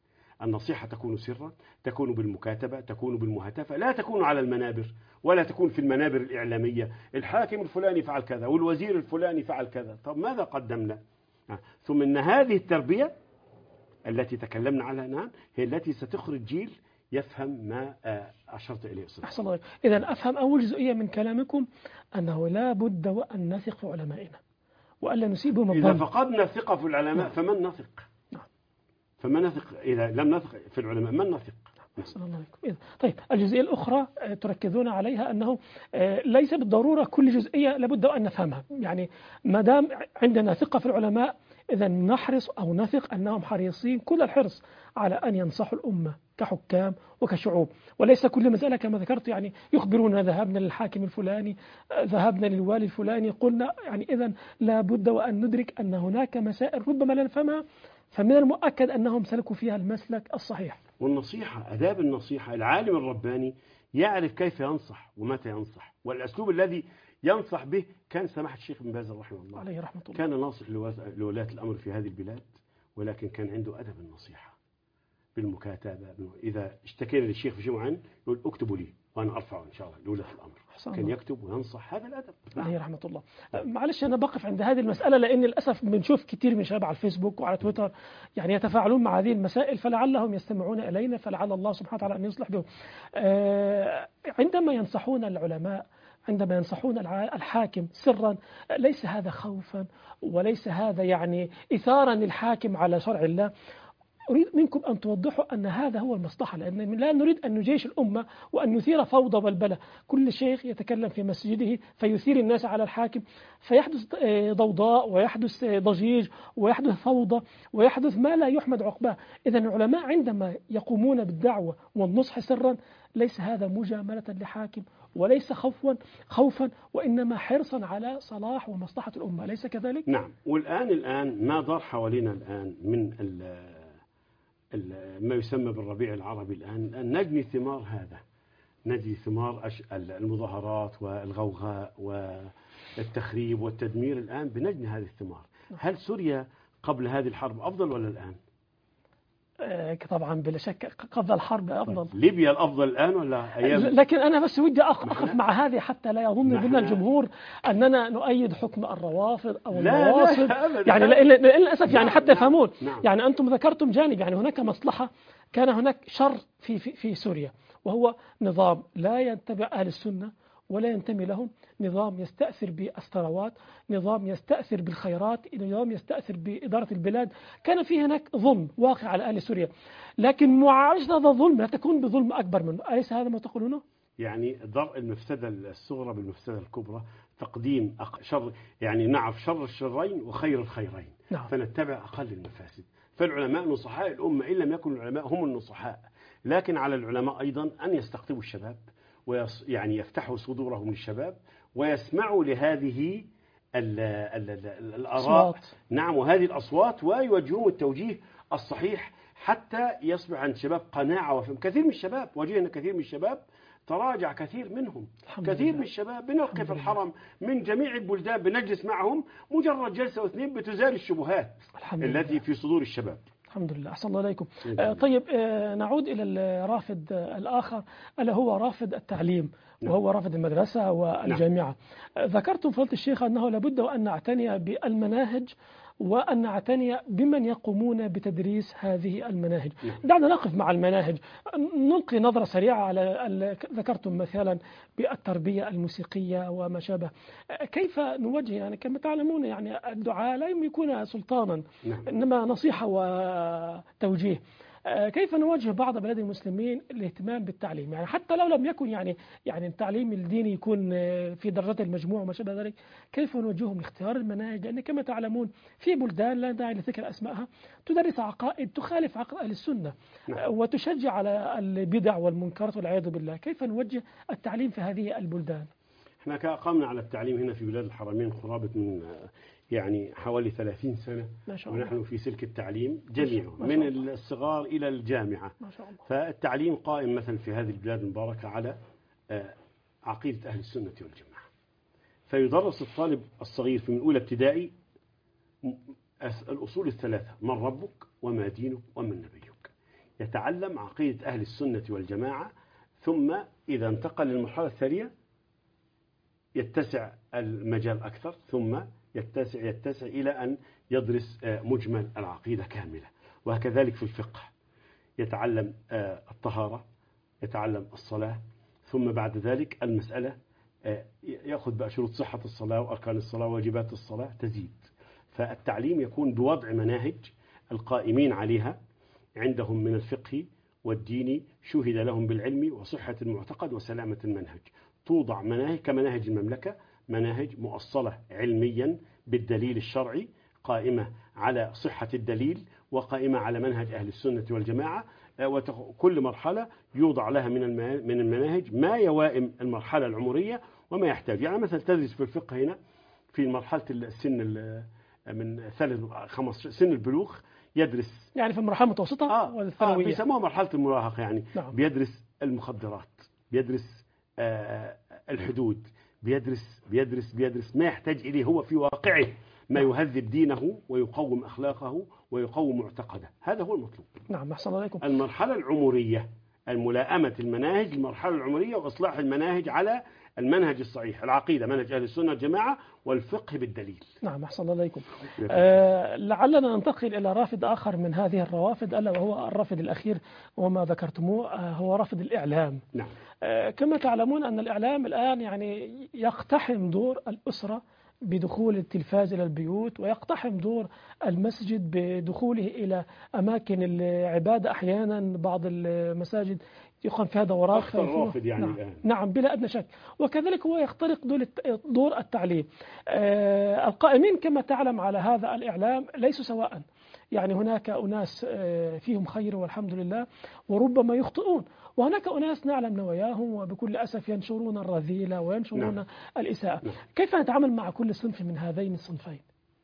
النصيحة تكون سرا، تكون بالمكاتبة، تكون بالمهاتفة، لا تكون على المنابر، ولا تكون في المنابر الإعلامية. الحاكم الفلاني فعل كذا والوزير الفلاني فعل كذا، طب ماذا قدمنا؟ ثم إن هذه التربية التي تكلمنا عنها الآن هي التي ستخرج جيل يفهم ما أشرت إليه. أحسن الله. إذا أفهم أول جزئية من كلامكم أنه لا بد وأن نثق في علمائنا وألا نسيبهم الظن. إذا فقدنا الثقة في العلماء فمن نثق؟ فمن نثق؟ إذا لم نثق في العلماء من نثق؟ أحسن الله عليكم. طيب الجزئية الأخرى تركزون عليها أنه ليس بالضرورة كل جزئية لابد أن نفهمها، يعني ما دام عندنا ثقة في العلماء إذا نحرص أو نثق أنهم حريصين كل الحرص على أن ينصحوا الأمة كحكام وكشعوب، وليس كل مسألة كما ذكرت يعني يخبرون ذهبنا للحاكم الفلاني، ذهبنا للوالي الفلاني، قلنا يعني إذا لابد وأن ندرك أن هناك مسائل ربما لا نفهمها، فمن المؤكد أنهم سلكوا فيها المسلك الصحيح. والنصيحة، آداب النصيحة، العالم الرباني يعرف كيف ينصح ومتى ينصح، والأسلوب الذي ينصح به. كان سماحة الشيخ ابن باز رحمه الله عليه رحمة الله كان ناصح لولاة الأمر في هذه البلاد، ولكن كان عنده أدب النصيحة بالمكاتبة. إذا اشتكينا للشيخ في شيء معين يقول اكتبوا لي وأنا أرفعه إن شاء الله لولاة الأمر. كان يكتب وينصح، هذا الأدب. عليه رحمة الله. معلش أنا بقف عند هذه المسألة لأن للأسف بنشوف كثير من شباب على الفيسبوك وعلى تويتر يعني يتفاعلون مع هذه المسائل، فلعلهم يستمعون إلينا، فلعل الله سبحانه وتعالى أن يصلح بهم. عندما ينصحون العلماء، عندما ينصحون الحاكم سرا، ليس هذا خوفا وليس هذا يعني إثارا للحاكم على شرع الله. أريد منكم أن توضحوا أن هذا هو المصلحة، لأن لا نريد أن نجيش الأمة وأن نثير فوضى بلبلة. كل شيخ يتكلم في مسجده فيثير الناس على الحاكم، فيحدث ضوضاء ويحدث ضجيج ويحدث فوضى ويحدث ما لا يحمد عقباه. إذا العلماء عندما يقومون بالدعوة والنصح سرا ليس هذا مجاملة لحاكم وليس خوفا وإنما حرصا على صلاح ومصلحة الأمة، أليس كذلك؟ نعم. والآن ما دار حوالينا الآن من ما يسمى بالربيع العربي الآن نجني ثمار هذا، نجني ثمار المظاهرات والغوغاء والتخريب والتدمير. الآن بنجني هذه الثمار. هل سوريا قبل هذه الحرب أفضل ولا الآن؟ طبعا بلا شك قبل الحرب أفضل. ليبيا الأفضل الآن ولا أيام؟ لكن أنا بس ودي أقف مع هذه حتى لا يظن بنا الجمهور أننا نؤيد حكم الروافض أو النواصب. يعني للأسف يعني حتى يفهمون. يعني أنتم ذكرتم جانب، يعني هناك مصلحة، كان هناك شر في سوريا، وهو نظام لا يتبع أهل السنة ولا ينتمي لهم، نظام يستأثر بالثروات، نظام يستأثر بالخيرات، نظام يستأثر بإدارة البلاد. كان فيه هناك ظلم واقع على أهل سوريا، لكن معالجة هذا الظلم لا تكون بظلم أكبر منه. أليس هذا ما تقولونه؟ يعني ضرء المفسدة الصغرى بالمفسدة الكبرى، تقديم شر، يعني نعرف شر الشرين وخير الخيرين. نعم. فنتبع أقل المفاسد. فالعلماء نصحاء الأمة، إن لم يكن العلماء هم النصحاء، لكن على العلماء أيضا أن يستقطبوا الشباب يعني يفتحوا صدورهم للشباب ويسمعوا لهذه الآراء. نعم، وهذه الأصوات، ويوجهون التوجيه الصحيح حتى يصبح عند الشباب قناعة وفهم. كثير من الشباب واجهنا، كثير من الشباب تراجع، كثير منهم، كثير من الشباب بنوقف الحرم من جميع البلدان بنجلس معهم، مجرد جلسة واثنين بتزال الشبهات التي في صدور الشباب. الحمد لله. أحسن الله إليكم. طيب نعود إلى الرافد الآخر، ألا هو رافد التعليم، وهو رافد المدرسة والجامعة. ذكرتم فضيلة الشيخ أنه لابد وأن نعتني بالمناهج وأن نعتني بمن يقومون بتدريس هذه المناهج. دعنا نقف مع المناهج، نلقي نظرة سريعة على ذكرتم مثلا بالتربية الموسيقية وما شابه. كيف نوجه؟ يعني كما تعلمون يعني الدعاء لا يكون سلطانا، إنما نصيحة وتوجيه. كيف نواجه بعض بلاد المسلمين الاهتمام بالتعليم، يعني حتى لو لم يكن يعني التعليم الديني يكون في درجات المجموع وما شابه ذلك، كيف نوجههم لاختيار المناهج؟ لأن كما تعلمون في بلدان لا داعي لذكر أسمائها تدرس عقائد تخالف عقائد أهل السنة وتشجع على البدع والمنكرات والعياذ بالله. كيف نوجه التعليم في هذه البلدان؟ احنا قامنا على التعليم هنا في بلاد الحرمين قرابة من يعني حوالي 30 سنة، ونحن في سلك التعليم جميعا من الصغار إلى الجامعة. ما شاء الله. فالتعليم قائم مثلا في هذه البلاد المباركة على عقيدة أهل السنة والجماعة. فيدرس الطالب الصغير في من أولى ابتدائي الأصول الثلاثة: من ربك وما دينك ومن نبيك. يتعلم عقيدة أهل السنة والجماعة، ثم إذا انتقل للمرحلة الثانية يتسع المجال أكثر، ثم يتسع إلى أن يدرس مجمل العقيدة كاملة. وكذلك في الفقه يتعلم الطهارة، يتعلم الصلاة، ثم بعد ذلك المسألة يأخذ بقى شروط صحة الصلاة وأركان الصلاة وواجبات الصلاة تزيد. فالتعليم يكون بوضع مناهج القائمين عليها عندهم من الفقه والدين شهد لهم بالعلم وصحة المعتقد وسلامة المنهج. توضع مناهج كمناهج المملكة، مناهج مؤصلة علميا بالدليل الشرعي، قائمة على صحة الدليل وقائمة على منهج أهل السنة والجماعة. وكل مرحلة يوضع لها من المناهج ما يوائم المرحلة العمرية وما يحتاج. يعني مثلا تدرس في الفقه هنا في مرحلة السن من 3-15 سن البلوغ، يدرس يعني في المرحلة المتوسطة والثانوية بيسموها مرحلة المراهقة يعني. نعم. بيدرس المخدرات، بيدرس الحدود، بيدرس ما يحتاج إليه هو في واقعه، ما يهذب دينه ويقوم أخلاقه ويقوم معتقده. هذا هو المطلوب. نعم أحسن عليكم. المرحلة العمرية الملائمة المناهج، المرحلة العمرية وإصلاح المناهج على المنهج الصحيح، العقيدة منهج أهل السنة والجماعة والفقه بالدليل. نعم أحسن عليكم. لعلنا ننتقل إلى رافد آخر من هذه الروافد، ألا وهو الرافد الأخير وما ذكرتموه هو رافد الإعلام. نعم. كما تعلمون أن الإعلام الآن يعني يقتحم دور الأسرة بدخول التلفاز إلى البيوت، ويقتحم دور المسجد بدخوله إلى أماكن العبادة. أحيانا بعض المساجد يقام فيها دورات رافد يعني نعم. الآن. نعم بلا أدنى شك. وكذلك هو يخترق دور التعليم. القائمين كما تعلم على هذا الإعلام ليسوا سواء، يعني هناك أناس فيهم خير والحمد لله وربما يخطئون، وهناك أناس نعلم نواياهم وبكل أسف ينشرون الرذيلة وينشرون نعم. الإساءة. نعم. كيف نتعامل مع كل صنف من هذين الصنفين؟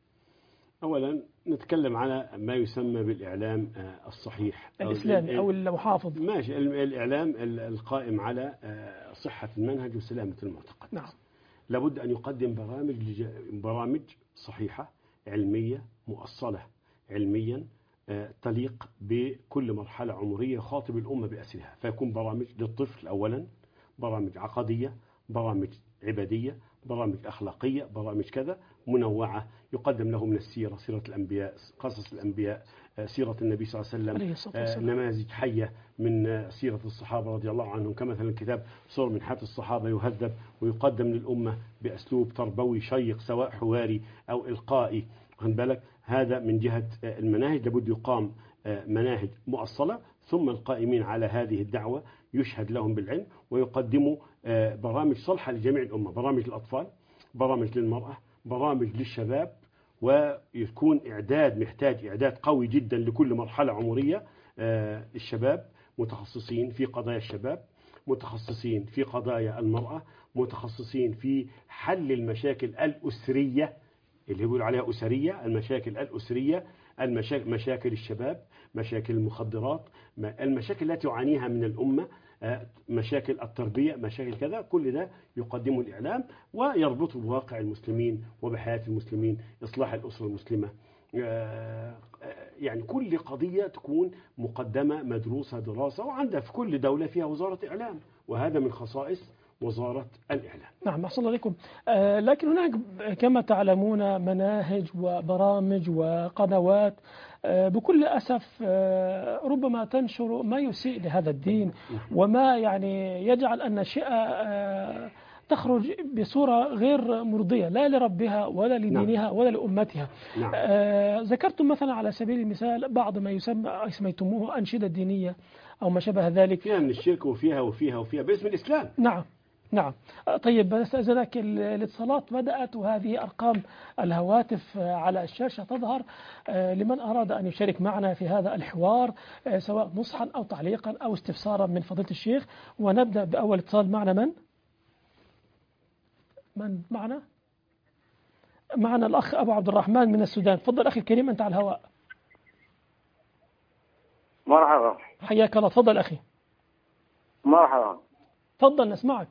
أولا نتكلم على ما يسمى بالإعلام الصحيح الإسلامي أو المحافظ. ماشي. الإعلام القائم على صحة المنهج وسلامة المعتقد. نعم. لابد أن يقدم برامج صحيحة علمية مؤصلة علميا تليق بكل مرحلة عمرية يخاطب الأمة بأسرها. فيكون برامج للطفل أولا، برامج عقدية، برامج عبادية، برامج أخلاقية، برامج كذا منوعة يقدم له من السيرة، سيرة الأنبياء، قصص الأنبياء، سيرة النبي صلى الله عليه وسلم، نماذج حية من سيرة الصحابة رضي الله عنهم، كمثلا كتاب صور من حياة الصحابة يهذب ويقدم للأمة بأسلوب تربوي شيق سواء حواري أو إلقائي. واخد بالك؟ هذا من جهة المناهج. لابد يقام مناهج مؤصلة، ثم القائمين على هذه الدعوة يشهد لهم بالعلم ويقدموا برامج صالحة لجميع الأمة، برامج للأطفال، برامج للمرأة، برامج للشباب. ويكون محتاج إعداد قوي جدا لكل مرحلة عمرية. الشباب متخصصين في قضايا الشباب، متخصصين في قضايا المرأة، متخصصين في حل المشاكل الأسرية اللي يقول عليها أسرية، المشاكل الأسرية، مشاكل الشباب، مشاكل المخدرات، المشاكل التي يعانيها من الأمة، مشاكل التربية، مشاكل كذا. كل ده يقدمه الإعلام ويربطه بواقع المسلمين وبحياة المسلمين، إصلاح الأسرة المسلمة. يعني كل قضية تكون مقدمة مدروسة دراسة، وعندها في كل دولة فيها وزارة إعلام، وهذا من خصائص وزارة الإعلام. نعم أحسن الله عليكم. لكن هناك كما تعلمون مناهج وبرامج وقنوات بكل أسف ربما تنشر ما يسيء لهذا الدين، وما يعني يجعل أن أشياء تخرج بصورة غير مرضية لا لربها ولا لدينها ولا لأمتها. نعم. ذكرتم مثلا على سبيل المثال بعض ما سميتموه أنشدة دينية أو ما شابه ذلك، فيها من الشرك وفيها باسم الإسلام. نعم. نعم. طيب بس أزلك الاتصالات بدأت، وهذه أرقام الهواتف على الشاشة تظهر لمن أراد أن يشارك معنا في هذا الحوار، سواء نصحا أو تعليقا أو استفسارا من فضيلة الشيخ. ونبدأ بأول اتصال. معنا من معنا الأخ أبو عبد الرحمن من السودان. تفضل أخي الكريم، أنت على الهواء. مرحبا. حياك الله. تفضل أخي. مرحبا. تفضل نسمعك.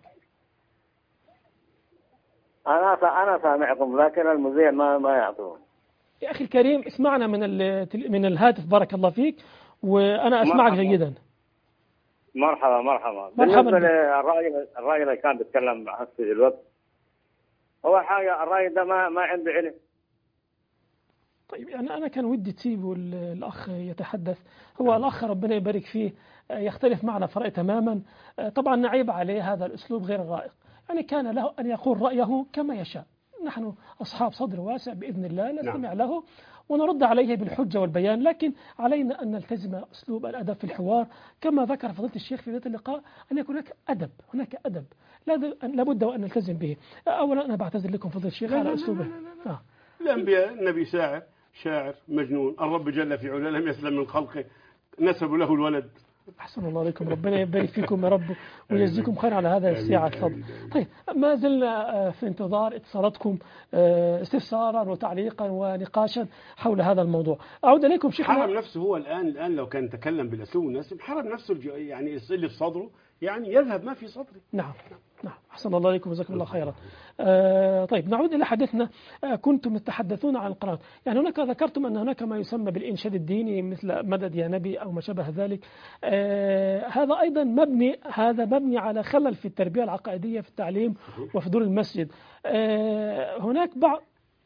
أنا سامعكم، لكن المذيع ما يعطون. يا أخي الكريم اسمعنا من الهاتف، بارك الله فيك، وأنا أسمعك مرحبا. جيدا. مرحبا. مرحبا. بالنسبة للرأي اللي كان بيتكلم في الوقت، هو حاجة الرأي ده ما عنده علم. طيب يعني أنا كان ودي تسيبوا الأخ يتحدث. هو الأخ ربنا يبارك فيه يختلف معنا في رأي تماما. طبعا نعيب عليه هذا الأسلوب غير الرائق. يعني كان له أن يقول رأيه كما يشاء. نحن أصحاب صدر واسع بإذن الله، نستمع له ونرد عليه بالحجة والبيان، لكن علينا أن نلتزم أسلوب الأدب في الحوار كما ذكر فضيلة الشيخ في بداية اللقاء، أن يكون هناك أدب لابد وأن نلتزم به. أولا أنا بعتذر لكم فضيلة الشيخ على أسلوبه. الأنبياء النبي شاعر مجنون، الرب جل في علاه لم يسلم من خلقه، نسبوا له الولد. أحسن الله عليكم، ربنا يبارك فيكم يا رب ويجزيكم خير على هذا السعة الصدر. طيب ما زلنا في انتظار اتصالاتكم استفسارا وتعليقا ونقاشا حول هذا الموضوع. أعود إليكم شيخنا. حرم نفسه هو الآن لو كان تكلم بالأسلوب المناسب، حرم نفسه يعني اللي في صدره يعني يذهب ما في صدره. نعم. أحسن الله عليكم وجزاكم الله خيرا. طيب نعود إلى حديثنا. كنتم تتحدثون عن القرآن، يعني هناك ذكرتم أن هناك ما يسمى بالإنشاد الديني مثل مدد يا نبي أو ما شابه ذلك. هذا أيضا مبني على خلل في التربية العقائدية في التعليم وفي دور المسجد. هناك بعض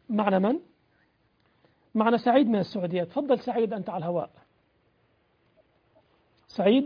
معنا سعيد من السعودية. تفضل سعيد، أنت على الهواء. سعيد.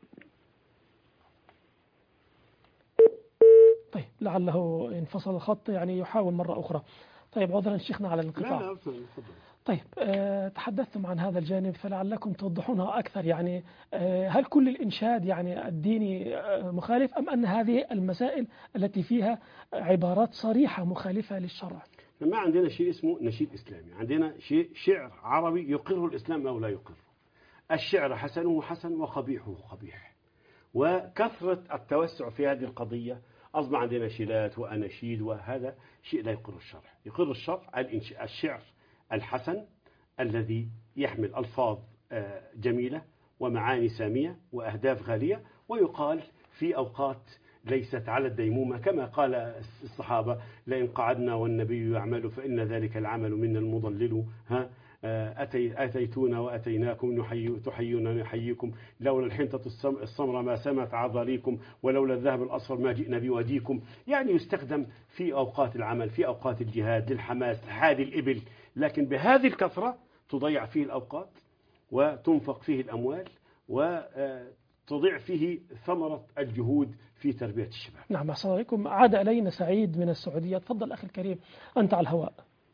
طيب لعله انفصل الخط، يعني يحاول مرة أخرى. طيب عذرا شيخنا على الانقطاع. لا طيب تحدثتم عن هذا الجانب فلعلكم توضحونها أكثر. يعني هل كل الإنشاد يعني الديني مخالف، أم أن هذه المسائل التي فيها عبارات صريحة مخالفة للشرع؟ ما عندنا شيء اسمه نشيد إسلامي، عندنا شيء شعر عربي يقره الإسلام أو لا يقره. الشعر حسنه حسن وقبيحه قبيح، وكثرة التوسع في هذه القضية أصبح عندنا شيلات وأناشيد، وهذا شيء لا يقر الشرع. يقر الشرع الشعر الحسن الذي يحمل ألفاظ جميلة ومعاني سامية وأهداف غالية، ويقال في أوقات ليست على الديمومة، كما قال الصحابة: لئن قعدنا والنبي يعمل فإن ذلك العمل منا المضلل. أتيتونا وأتيناكم تحيون نحييكم، لولا الحنطة السمراء ما سمت عضاليكم، ولولا الذهب الأصفر ما جئنا بوديكم. يعني يستخدم في أوقات العمل، في أوقات الجهاد، للحماس، لحادي الإبل، لكن بهذه الكثرة تضيع فيه الأوقات وتنفق فيه الأموال وتضيع فيه ثمرة الجهود في تربية الشباب. نعم أحسن عليكم. عاد إلينا سعيد من السعودية. تفضل أخي الكريم، أنت على الهواء.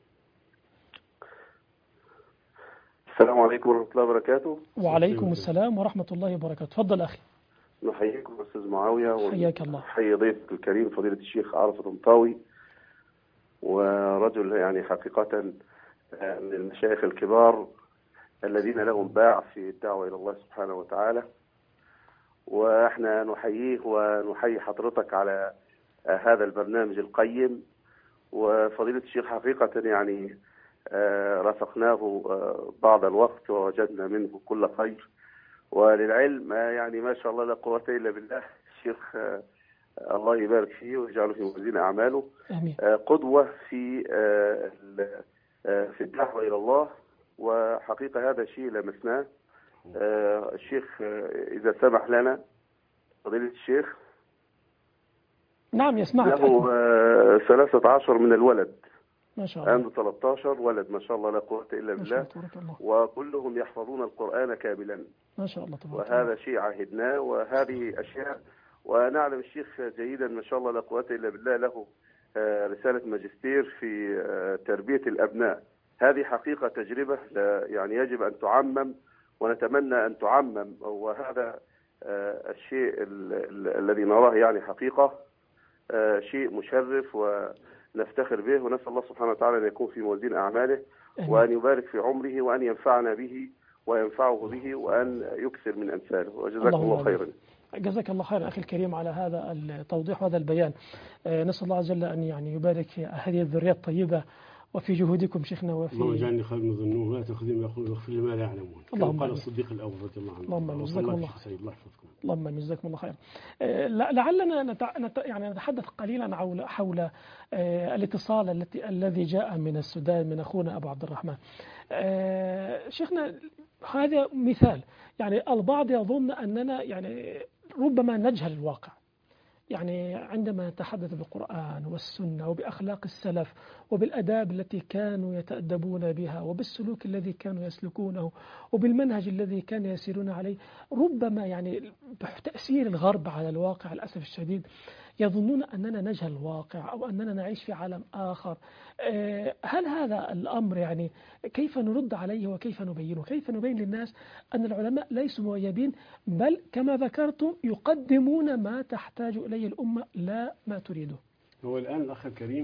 السلام عليكم ورحمة الله وبركاته. وعليكم السلام ورحمة الله وبركاته. تفضل أخي. نحييكم أستاذ معاوية، حياك الله. حي ضيفك الكريم فضيلة الشيخ عرفة طنطاوي، ورجل يعني حقيقة من المشايخ الكبار الذين لهم باع في الدعوة إلى الله سبحانه وتعالى، وإحنا نحييه ونحيي حضرتك على هذا البرنامج القيم. وفضيلة الشيخ حقيقة يعني رافقناه بعض الوقت ووجدنا منه كل خير، وللعلم يعني ما شاء الله لا قوة إلا بالله. الشيخ الله يبارك فيه ويجعله في موازين أعماله. آمين. قدوة في الدعوة إلى الله، وحقيقة هذا شيء لمسناه. الشيخ إذا سمح لنا فضيلة الشيخ. نعم يسمعك. له 13 من الولد، ما شاء الله. عنده 13 ولد ما شاء الله لا قوة إلا بالله، وكلهم يحفظون القرآن كاملا ما شاء الله تبارك وهذا الله. شيء عهدناه، وهذه أشياء. ونعلم الشيخ جيدا ما شاء الله لا قوة إلا بالله له رسالة ماجستير في تربية الأبناء. هذه حقيقة تجربة يعني يجب أن تعمم، ونتمنى أن تعمم، وهذا الشيء الذي نراه يعني حقيقة شيء مشرف ونفتخر به، ونسأل الله سبحانه وتعالى أن يكون في موازين أعماله، وأن يبارك في عمره، وأن ينفعنا به وينفعه به، وأن يكثر من أمثاله. وجزاك الله خيرا. جزاك الله خيرا أخي الكريم على هذا التوضيح وهذا البيان. نسأل الله عز وجل أن يعني يبارك في هذه الذرية الطيبة وفي جهودكم شيخنا اللهم وفي اجعلني خير من ظنون ولا تخذني ما يقولون واغفر لي ما لا يعلمون. اللهم قال آمين. الصديق الأول رضي الله عنه. اللهم آمين. جزاكم الله. الله يحفظكم. اللهم آمين. جزاكم الله خير. لعلنا يعني نتحدث قليلا حول الاتصال الذي جاء من السودان من أخونا أبو عبد الرحمن. شيخنا هذا مثال، يعني البعض يظن أننا يعني ربما نجهل الواقع، يعني عندما نتحدث بالقرآن والسنة وبأخلاق السلف وبالأداب التي كانوا يتأدبون بها وبالسلوك الذي كانوا يسلكونه وبالمنهج الذي كانوا يسيرون عليه، ربما يعني بتأثير الغرب على الواقع للأسف الشديد يظنون أننا نجهل الواقع أو أننا نعيش في عالم آخر. هل هذا الأمر يعني كيف نرد عليه وكيف نبينه؟ كيف نبين للناس أن العلماء ليسوا مغيبين، بل كما ذكرتم يقدمون ما تحتاج إليه الأمة لا ما تريده؟ هو الآن الأخ الكريم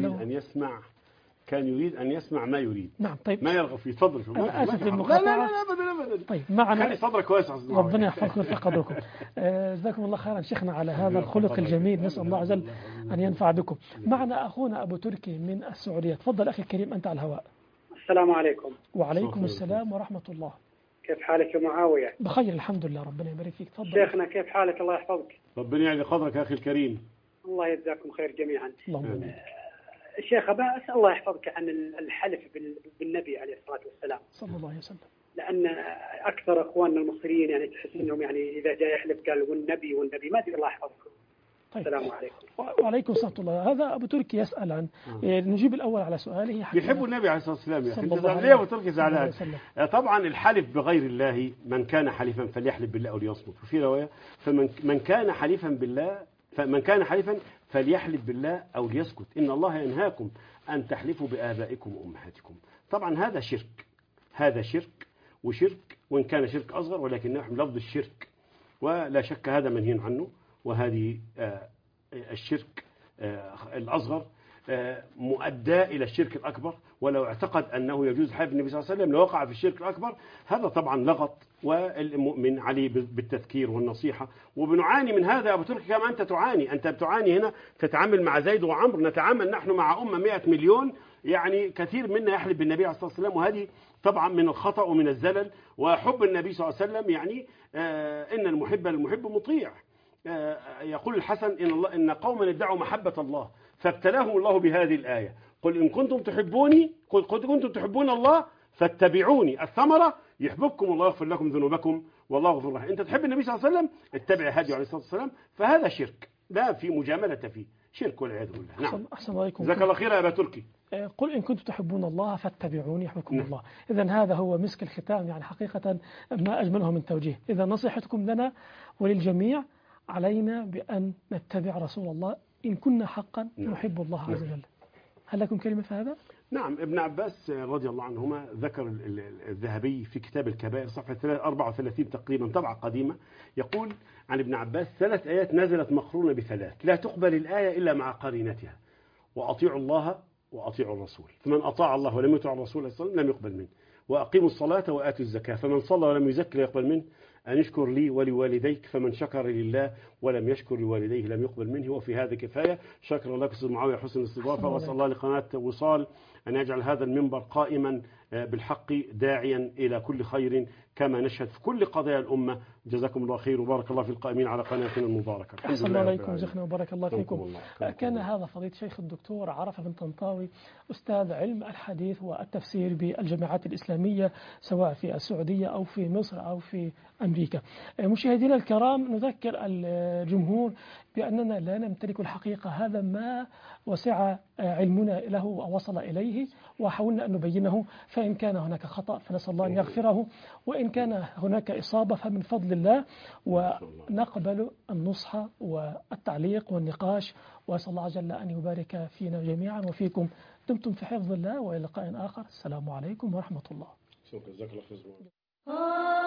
كان يريد أن يسمع ما يريد. نعم طيب. ما يرغب فيه. تفضل. أنا آسف للمقاطعة. لا أبدا. طيب معنا. خلي صدرك واسع. ربنا يحفظكم ويرفع قدركم. جزاكم الله خيرا شيخنا على هذا الخلق الجميل، نسأل الله عز وجل أن ينفع بكم. معنا أخونا أبو تركي من السعودية. تفضل أخي الكريم أنت على الهواء. السلام عليكم. وعليكم السلام ورحمة الله. كيف حالك يا معاوية؟ بخير الحمد لله ربنا يبارك فيك. تفضل شيخنا كيف حالك؟ الله يحفظك. ربنا يعلي قدرك يا أخي الكريم. الله يجزاكم خير جميعا. اللهم الشيخ أسأل الله يحفظك عن الحلف بالنبي عليه الصلاة والسلام صلى الله عليه وسلم، لأن أكثر أخواننا المصريين يعني تحس إنهم يعني إذا جاء يحلف قال والنبي ما أدري. الله يحفظكم. طيب. السلام عليكم. وعليكم السلام الله. هذا أبو تركي يسأل عن نجيب الأول على سؤاله. بيحبوا النبي عليه الصلاة والسلام يا أخي. ليه أبو تركي زعلان؟ طبعا الحلف بغير الله، من كان حليفا فليحلف بالله أو ليصمت. وفي رواية فمن كان حليفا فليحلف بالله أو ليسكت، إن الله ينهاكم أن تحلفوا بآبائكم وأمهاتكم. طبعا هذا شرك وشرك، وإن كان شرك أصغر ولكن يحمل لفظ الشرك، ولا شك هذا منهي عنه. وهذه الشرك الأصغر مؤدى إلى الشرك الأكبر، ولو اعتقد أنه يجوز حلف النبي صلى الله عليه وسلم لوقع في الشرك الأكبر. هذا طبعا لغط، والمؤمن عليه بالتذكير والنصيحة. وبنعاني من هذا يا أبو تركي كما أنت تعاني. أنت بتعاني هنا، تتعامل مع زيد وعمر، نتعامل نحن مع 100 مليون، يعني كثير منا يحلف بالنبي عليه الصلاة والسلام. وهذه طبعا من الخطأ ومن الزلل. وحب النبي صلى الله عليه وسلم يعني إن المحب للمحب مطيع. يقول الحسن إن قوما ادعوا محبة الله فابتلاهم الله بهذه الآية: قل إن كنتم تحبون الله فاتبعوني. الثمرة يحببكم الله يغفر لكم ذنوبكم والله غفور رحيم. أنت تحب النبي صلى الله عليه وسلم، اتبع هديه عليه الصلاة والسلام، فهذا شرك، لا في مجاملة فيه، شرك والعياذ بالله. نعم. أحسن عليكم. جزاك الله خير يا أبا تركي. قل إن كنتم تحبون الله فاتبعوني يحببكم الله. إذن هذا هو مسك الختام، يعني حقيقة ما أجمله من توجيه. إذا نصيحتكم لنا وللجميع: علينا بأن نتبع رسول الله إن كنا حقا نحب الله عز وجل. هل لكم كلمة في هذا؟ نعم. ابن عباس رضي الله عنهما ذكر الذهبي في كتاب الكبائر صفحة 34 تقريبا، طبعة قديمة، يقول عن ابن عباس: 3 آيات نزلت مقرونة ب3، لا تقبل الآية إلا مع قرينتها: وأطيعوا الله وأطيعوا الرسول، فمن أطاع الله ولم يطع الرسول صلى الله عليه وسلم لم يقبل منه، وأقيموا الصلاة وآتوا الزكاة، فمن صلى ولم يزكي لا يقبل منه، أن يشكر لي ولوالديك، فمن شكر لله ولم يشكر لوالديه لم يقبل منه. وفي هذا كفاية. شكر الله أستاذ معاوية حسن الاستضافة، وأسأل الله لقناة وصال أن يجعل هذا المنبر قائما بالحق داعيا إلى كل خير كما نشهد في كل قضايا الأمة. جزاكم الله خير وبارك الله في القائمين على قناتنا المباركة. أحسن الله عليكم شيخنا وبارك الله فيكم. كان هذا فضيلة شيخ الدكتور عرفة بن طنطاوي، أستاذ علم الحديث والتفسير بالجامعات الإسلامية سواء في السعودية أو في مصر أو في أمريكا. مشاهدينا الكرام، نذكر الجمهور بأننا لا نمتلك الحقيقة، هذا ما وسع علمنا له ووصل إليه، وحاولنا أن نبينه. فإن كان هناك خطأ فنسأل الله أن يغفره، وإن كان هناك إصابة فمن فضل الله، ونقبل النصح والتعليق والنقاش. وأسأل الله جل أن يبارك فينا جميعا وفيكم. دمتم في حفظ الله، وإلى لقاء آخر. السلام عليكم ورحمة الله. شكرا. جزاك الله خير.